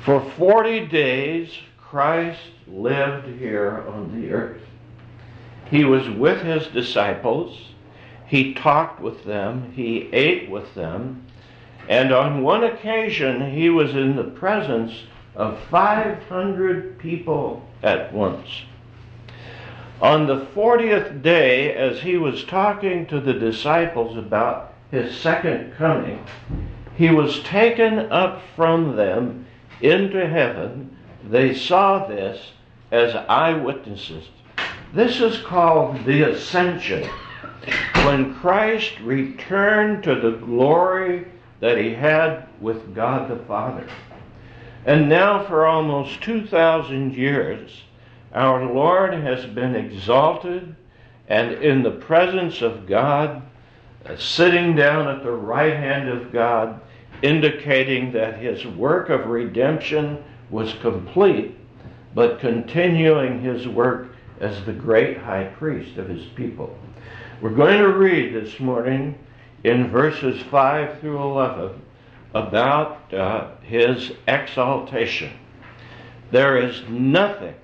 For 40 days, Christ lived here on the earth. He was with his disciples. He talked with them. He ate with them. And on one occasion, he was in the presence of 500 people at once. On the 40th day, as he was talking to the disciples about his second coming, he was taken up from them into heaven. They saw this as eyewitnesses. This is called the ascension, when Christ returned to the glory that he had with God the Father. And now for almost 2,000 years, our Lord has been exalted and in the presence of God, sitting down at the right hand of God, indicating that his work of redemption was complete, but continuing his work as the great high priest of his people. We're going to read this morning in verses 5 through 11 about his exaltation. There is nothing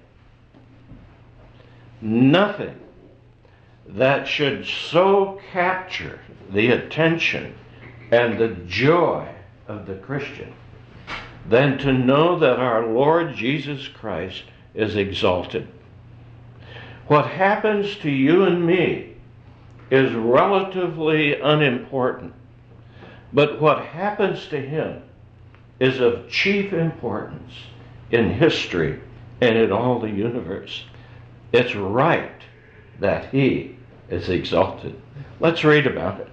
that should so capture the attention and the joy of the Christian than to know that our Lord Jesus Christ is exalted. What happens to you and me is relatively unimportant, but what happens to him is of chief importance in history and in all the universe. It's right that he is exalted. Let's read about it.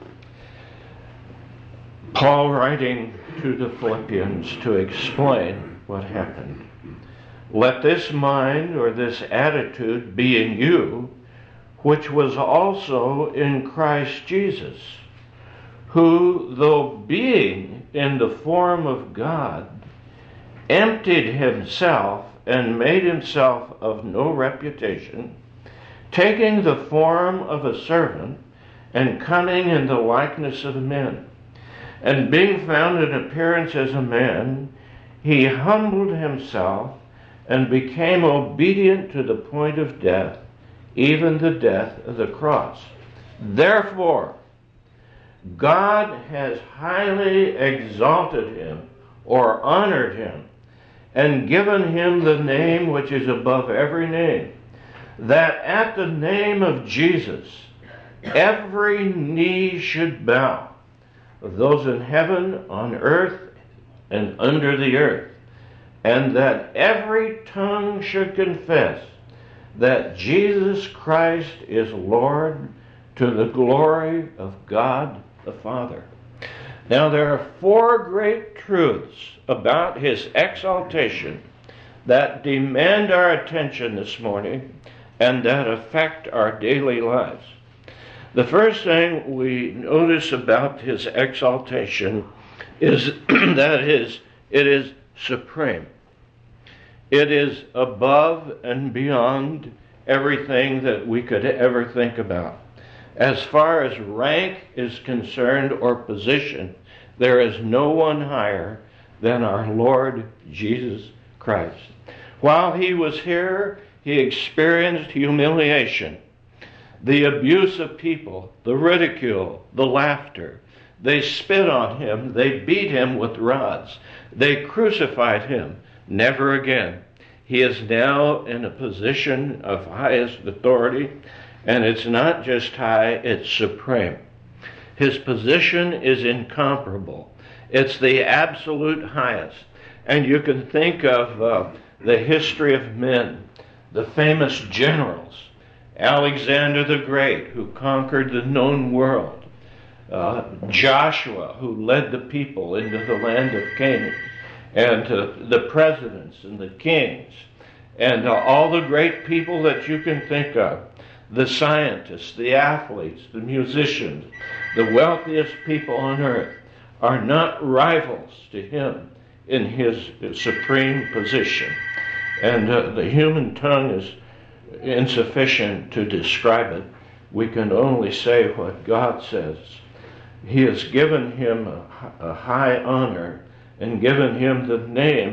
Paul writing to the Philippians to explain what happened. Let this mind or this attitude be in you, which was also in Christ Jesus, who, though being in the form of God, emptied himself and made himself of no reputation, taking the form of a servant and coming in the likeness of men. And being found in appearance as a man, he humbled himself and became obedient to the point of death, even the death of the cross. Therefore, God has highly exalted him, or honored him, and given him the name which is above every name, that at the name of Jesus every knee should bow, of those in heaven, on earth, and under the earth, and that every tongue should confess that Jesus Christ is Lord, to the glory of God the Father. Now there are 4 great truths about his exaltation that demand our attention this morning and that affect our daily lives. The first thing we notice about his exaltation is that it is supreme. It is above and beyond everything that we could ever think about. As far as rank is concerned or position, there is no one higher than our Lord Jesus Christ. While he was here, he experienced humiliation, the abuse of people, the ridicule, the laughter. They spit on him. They beat him with rods. They crucified him. Never again. He is now in a position of highest authority, and it's not just high, it's supreme. His position is incomparable. It's the absolute highest. And you can think of the history of men, the famous generals, Alexander the Great, who conquered the known world, Joshua, who led the people into the land of Canaan, and the presidents and the kings, and all the great people that you can think of, the scientists, the athletes, the musicians, the wealthiest people on earth, are not rivals to him in his supreme position. And the human tongue is insufficient to describe it. We can only say what God says. He has given him a high honor and given him the name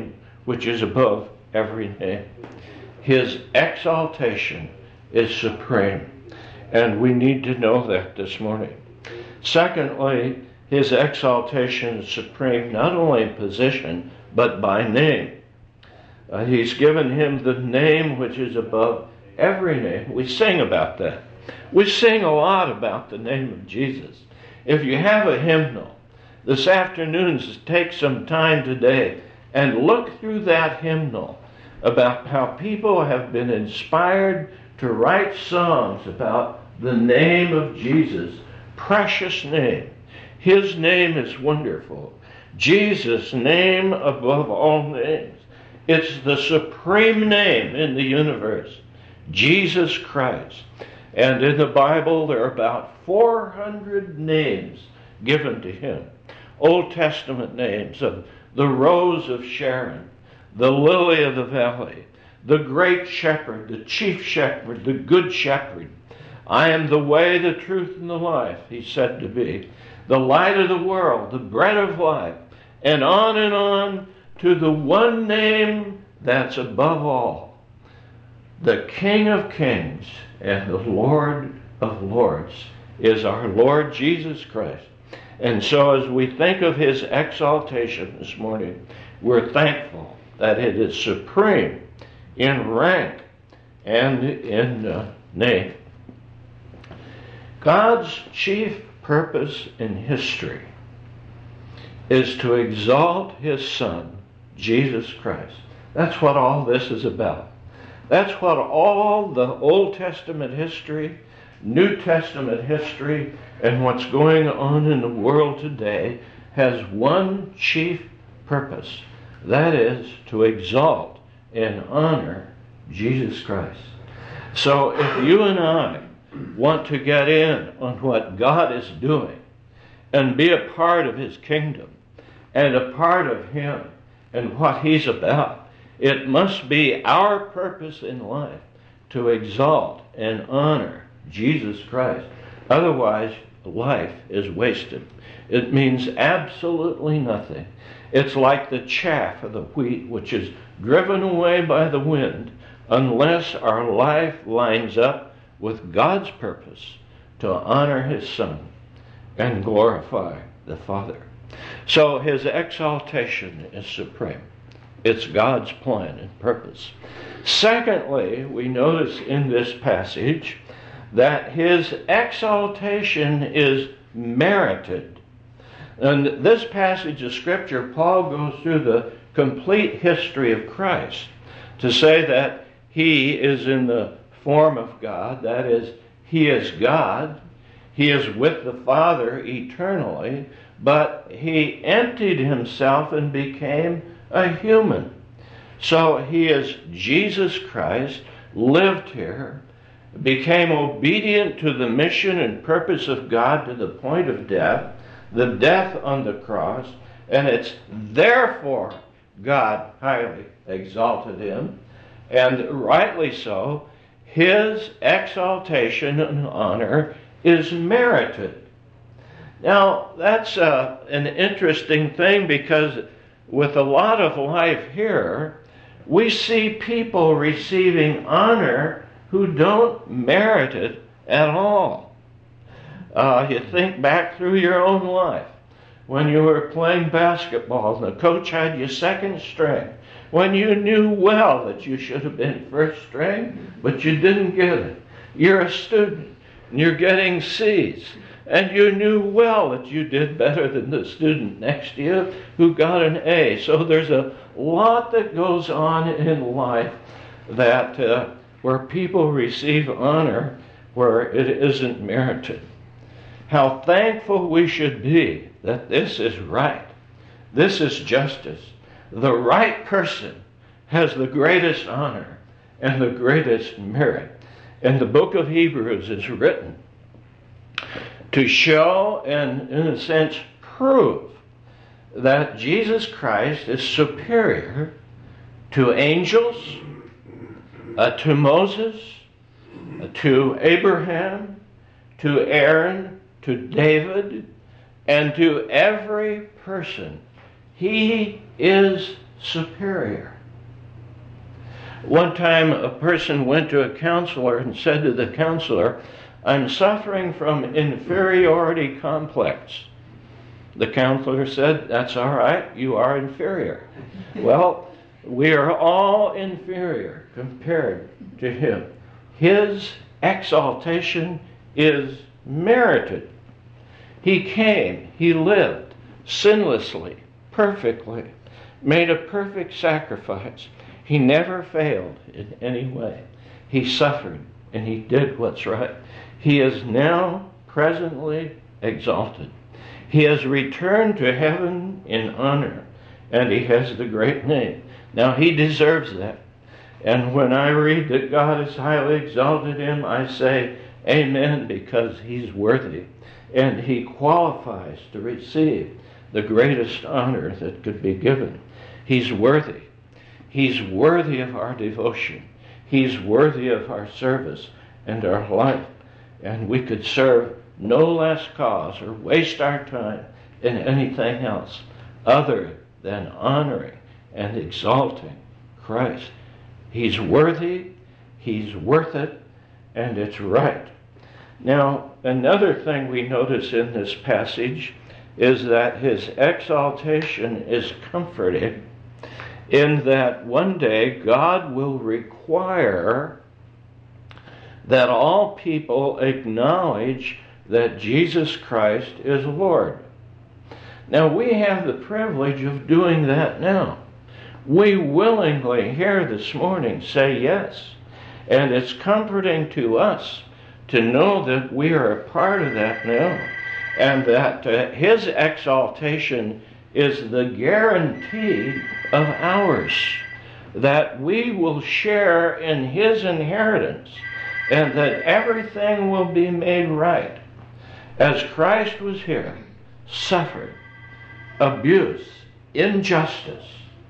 which is above every name. His exaltation is supreme, and we need to know that this morning. Secondly, his exaltation is supreme not only in position, but by name. He's given him the name which is above every name. We sing about that. We sing a lot about the name of Jesus. If you have a hymnal, this afternoon, take some time today and look through that hymnal about how people have been inspired to write songs about the name of Jesus, precious name. His name is wonderful. Jesus' name above all names. It's the supreme name in the universe, Jesus Christ. And in the Bible, there are about 400 names given to him. Old Testament names of the Rose of Sharon, the Lily of the Valley, the Great Shepherd, the Chief Shepherd, the Good Shepherd. I am the way, the truth, and the life, he's said to be. The light of the world, the bread of life, and on to the one name that's above all. The King of Kings and the Lord of Lords is our Lord Jesus Christ. And so as we think of his exaltation this morning, we're thankful that it is supreme in rank and in name. God's chief purpose in history is to exalt his Son, Jesus Christ. That's what all this is about. That's what all the Old Testament history, New Testament history, and what's going on in the world today has one chief purpose. That is to exalt and honor Jesus Christ. So if you and I want to get in on what God is doing and be a part of his kingdom and a part of him and what he's about, it must be our purpose in life to exalt and honor Jesus Christ. Otherwise, life is wasted. It means absolutely nothing. It's like the chaff of the wheat which is driven away by the wind unless our life lines up with God's purpose to honor his Son and glorify the Father. So his exaltation is supreme. It's God's plan and purpose. Secondly, we notice in this passage that his exaltation is merited. And this passage of Scripture, Paul goes through the complete history of Christ to say that he is in the form of God, that is, he is God, he is with the Father eternally, but he emptied himself and became a human. So he is Jesus Christ, lived here, became obedient to the mission and purpose of God to the point of death, the death on the cross, and it's therefore God highly exalted him, and rightly so. His exaltation and honor is merited. Now, that's an interesting thing, because with a lot of life here, we see people receiving honor who don't merit it at all. You think back through your own life when you were playing basketball and the coach had you second string, when you knew well that you should have been first string, but you didn't get it. You're a student and you're getting C's, and you knew well that you did better than the student next to you who got an A. So there's a lot that goes on in life that where people receive honor where it isn't merited. How thankful we should be that this is right. This is justice. The right person has the greatest honor and the greatest merit. And the book of Hebrews is written to show and, in a sense, prove that Jesus Christ is superior to angels, to Moses, to Abraham, to Aaron, to David, and to every person. He is superior. One time a person went to a counselor and said to the counselor, "I'm suffering from inferiority complex." The counselor said, "That's all right, you are inferior." Well, we are all inferior compared to him. His exaltation is merited. He came, he lived sinlessly, perfectly, made a perfect sacrifice. He never failed in any way. He suffered and he did what's right. He is now presently exalted. He has returned to heaven in honor, and he has the great name. Now he deserves that. And when I read that God has highly exalted him, I say amen, because he's worthy. And he qualifies to receive the greatest honor that could be given. He's worthy. He's worthy of our devotion. He's worthy of our service and our life. And we could serve no less cause or waste our time in anything else other than honoring and exalting Christ. He's worthy, he's worth it, and it's right. Now, another thing we notice in this passage is that his exaltation is comforting, in that one day God will require that all people acknowledge that Jesus Christ is Lord. Now, we have the privilege of doing that now. We willingly here this morning say yes. And it's comforting to us to know that we are a part of that now, and that his exaltation is the guarantee of ours, that we will share in his inheritance, and that everything will be made right. As Christ was here, suffered abuse, injustice,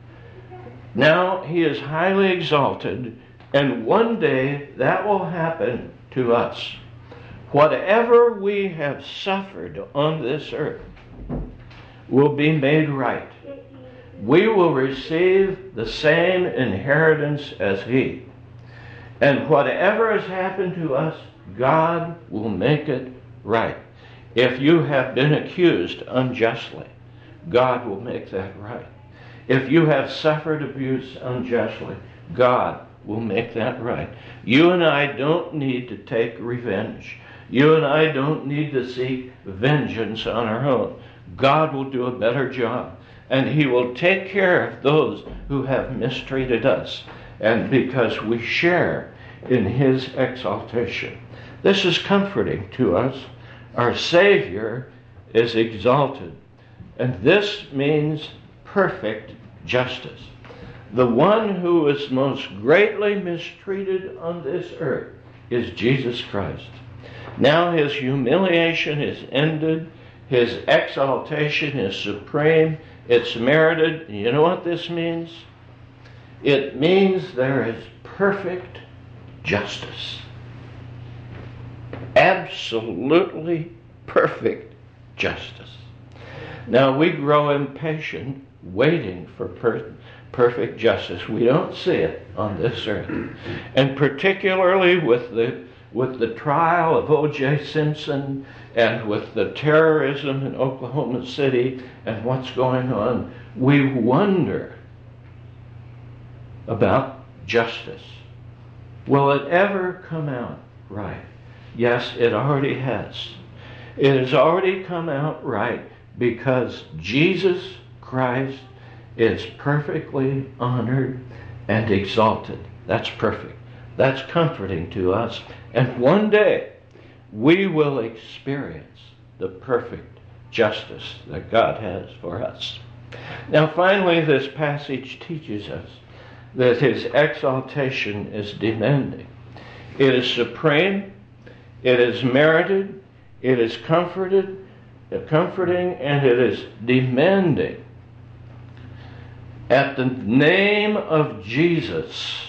now he is highly exalted, and one day that will happen to us. Whatever we have suffered on this earth will be made right. We will receive the same inheritance as he. And whatever has happened to us, God will make it right. If you have been accused unjustly, God will make that right. If you have suffered abuse unjustly, God will make that right. You and I don't need to take revenge. You and I don't need to seek vengeance on our own. God will do a better job, and he will take care of those who have mistreated us, and because we share in his exaltation. This is comforting to us. Our Savior is exalted, and this means perfect justice. The one who is most greatly mistreated on this earth is Jesus Christ. Now his humiliation is ended. His exaltation is supreme. It's merited. You know what this means? It means there is perfect justice. Absolutely perfect justice. Now we grow impatient waiting for perfect justice. We don't see it on this earth. And particularly with the trial of O.J. Simpson, and with the terrorism in Oklahoma City and what's going on, we wonder about justice. Will it ever come out right? Yes, it already has. It has already come out right because Jesus Christ is perfectly honored and exalted. That's perfect. That's comforting to us. And one day we will experience the perfect justice that God has for us. Now finally, this passage teaches us that his exaltation is demanding. It is supreme, it is merited, it is comforting, and it is demanding. At the name of Jesus,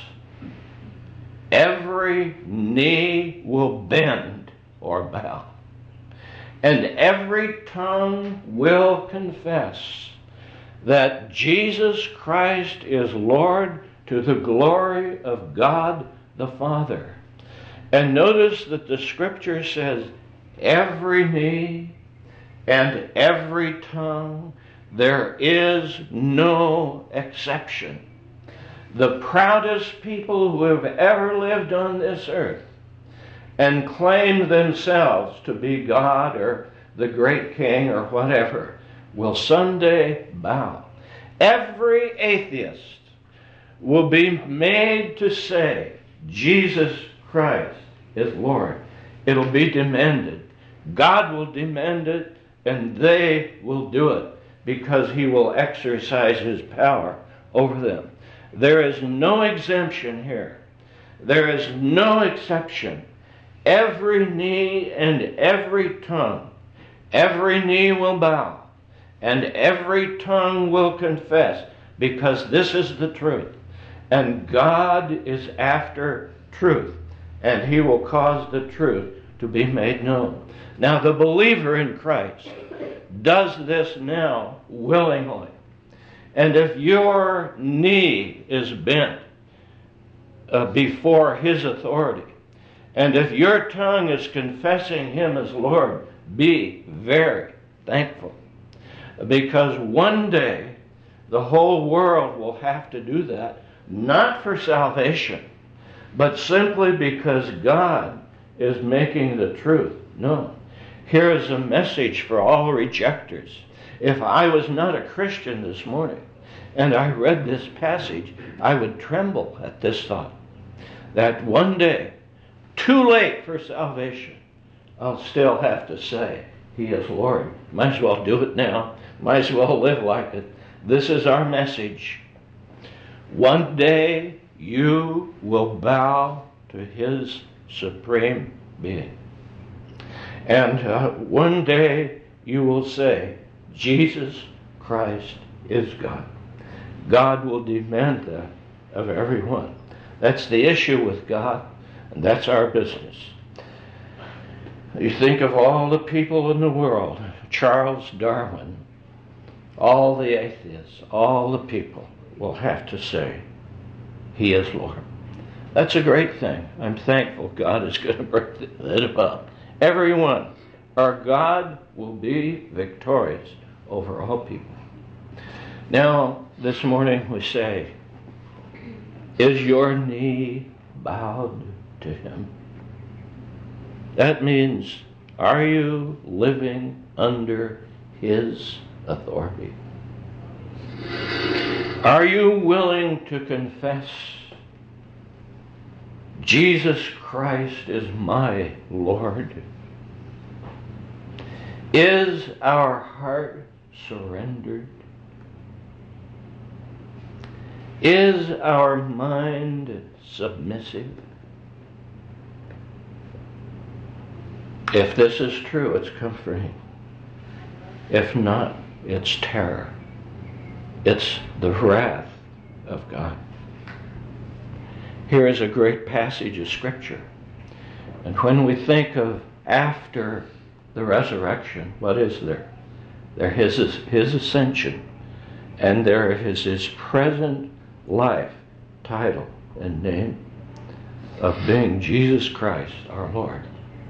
every knee will bend or bow, and every tongue will confess that Jesus Christ is Lord to the glory of God the Father. And notice that the Scripture says, every knee and every tongue, there is no exception. The proudest people who have ever lived on this earth and claim themselves to be God or the great king or whatever will someday bow. Every atheist will be made to say, Jesus Christ is Lord. It'll be demanded. God will demand it, and they will do it because he will exercise his power over them. There is no exemption here. There is no exception. Every knee and every tongue, every knee will bow, and every tongue will confess, because this is the truth. And God is after truth, and he will cause the truth to be made known. Now, the believer in Christ does this now willingly. And if your knee is bent before his authority, and if your tongue is confessing him as Lord, be very thankful. Because one day the whole world will have to do that, not for salvation, but simply because God is making the truth known. Here is a message for all rejectors. If I was not a Christian this morning and I read this passage, I would tremble at this thought that one day, too late for salvation, I'll still have to say, he is Lord. Might as well do it now. Might as well live like it. This is our message. One day you will bow to his supreme being. And one day you will say, Jesus Christ is God. God will demand that of everyone. That's the issue with God, and that's our business. You think of all the people in the world, Charles Darwin, all the atheists, all the people will have to say, he is Lord. That's a great thing. I'm thankful God is going to bring that about. Everyone, our God will be victorious over all people. Now, this morning we say, is your knee bowed to him? That means, are you living under his authority? Are you willing to confess, Jesus Christ is my Lord? Is our heart surrendered? Is our mind submissive? If this is true, it's comforting. If not, it's terror. It's the wrath of God. Here is a great passage of Scripture. And when we think of after the resurrection, what is there? There is his ascension, and there is his present life, title, and name of being Jesus Christ, our Lord.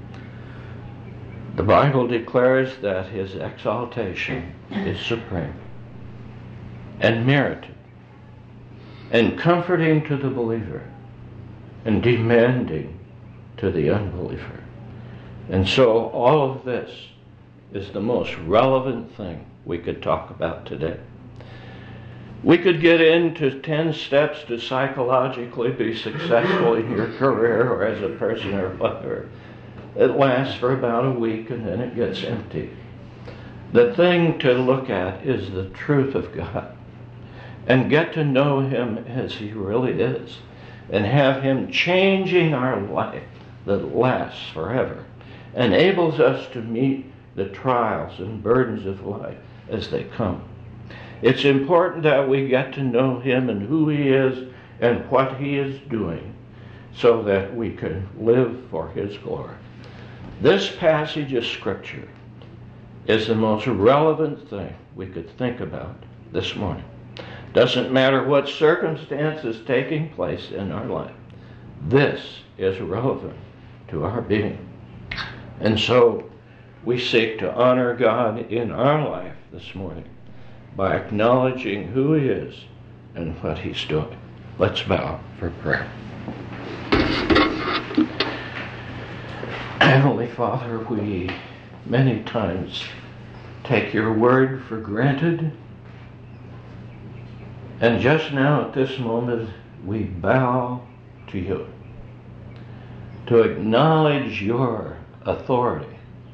The Bible declares that his exaltation is supreme and merited and comforting to the believer and demanding to the unbeliever. And so all of this is the most relevant thing we could talk about today. We could get into 10 steps to psychologically be successful in your career or as a person or whatever. It lasts for about a week and then it gets empty. The thing to look at is the truth of God and get to know him as he really is and have him changing our life that lasts forever, enables us to meet the trials and burdens of life as they come. It's important that we get to know him and who he is and what he is doing so that we can live for his glory. This passage of Scripture is the most relevant thing we could think about this morning. Doesn't matter what circumstance is taking place in our life. This is relevant to our being. And so we seek to honor God in our life this morning by acknowledging who He is and what He's doing. Let's bow for prayer. Heavenly Father, we many times take your word for granted. And just now at this moment, we bow to you to acknowledge your authority.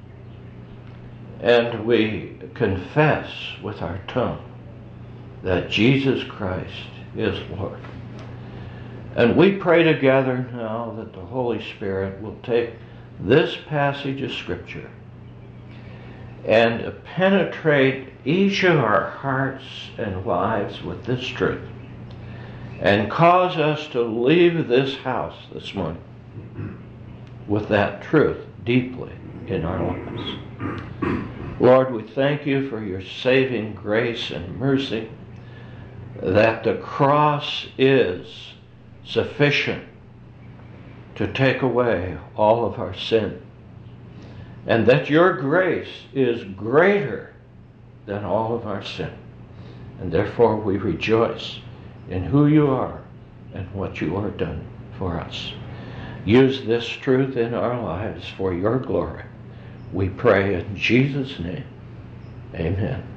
And we confess with our tongue that Jesus Christ is Lord. And we pray together now that the Holy Spirit will take this passage of Scripture and penetrate each of our hearts and lives with this truth and cause us to leave this house this morning with that truth deeply in our lives. Lord, we thank you for your saving grace and mercy, that the cross is sufficient to take away all of our sin, and that your grace is greater than all of our sin. And therefore we rejoice in who you are and what you are done for us. Use this truth in our lives for your glory. We pray in Jesus' name. Amen.